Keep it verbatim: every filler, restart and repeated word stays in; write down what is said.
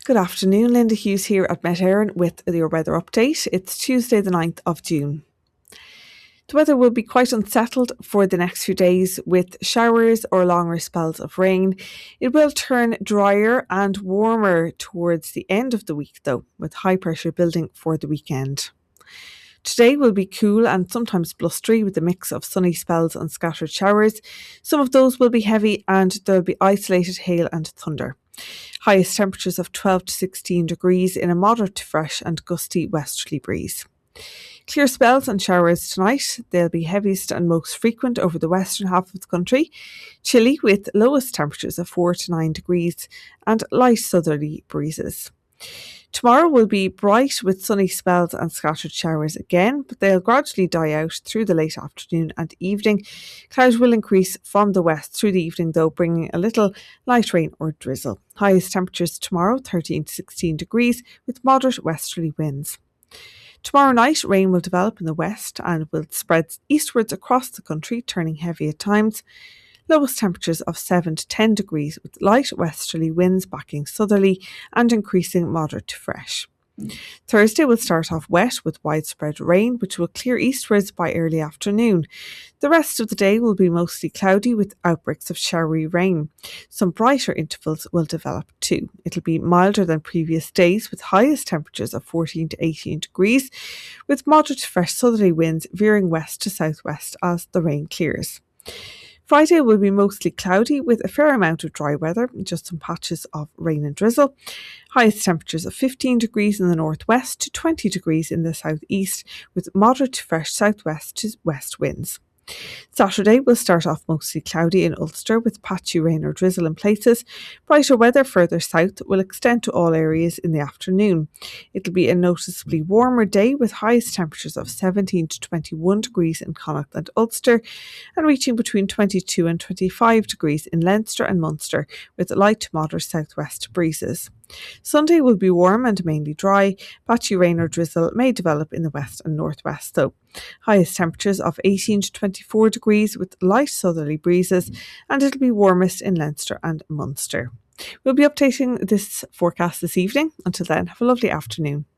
Good afternoon, Linda Hughes here at Met Éireann with your weather update. It's Tuesday the ninth of June. The weather will be quite unsettled for the next few days with showers or longer spells of rain. It will turn drier and warmer towards the end of the week though, with high pressure building for the weekend. Today will be cool and sometimes blustery with a mix of sunny spells and scattered showers. Some of those will be heavy and there will be isolated hail and thunder. Highest temperatures of twelve to sixteen degrees in a moderate to fresh and gusty westerly breeze. Clear spells and showers tonight. They'll be heaviest and most frequent over the western half of the country. Chilly with lowest temperatures of four to nine degrees and light southerly breezes. Tomorrow will be bright with sunny spells and scattered showers again, but they'll gradually die out through the late afternoon and evening. Clouds will increase from the west through the evening though, bringing a little light rain or drizzle. Highest temperatures tomorrow thirteen to sixteen degrees with moderate westerly winds. Tomorrow night rain will develop in the west and will spread eastwards across the country, turning heavy at times. Lowest temperatures of seven to ten degrees with light westerly winds backing southerly and increasing moderate to fresh. Thursday will start off wet with widespread rain, which will clear eastwards by early afternoon. The rest of the day will be mostly cloudy with outbreaks of showery rain. Some brighter intervals will develop too. It'll be milder than previous days with highest temperatures of fourteen to eighteen degrees with moderate to fresh southerly winds veering west to southwest as the rain clears. Friday will be mostly cloudy with a fair amount of dry weather, just some patches of rain and drizzle. Highest temperatures of fifteen degrees in the northwest to twenty degrees in the southeast with moderate to fresh southwest to west winds. Saturday will start off mostly cloudy in Ulster with patchy rain or drizzle in places. Brighter weather further south will extend to all areas in the afternoon. It'll be a noticeably warmer day with highest temperatures of seventeen to twenty-one degrees in Connacht and Ulster and reaching between twenty-two and twenty-five degrees in Leinster and Munster with light to moderate southwest breezes. Sunday will be warm and mainly dry. Patchy rain or drizzle may develop in the west and northwest though. Highest temperatures of eighteen to twenty-four degrees with light southerly breezes and it'll be warmest in Leinster and Munster. We'll be updating this forecast this evening. Until then, have a lovely afternoon.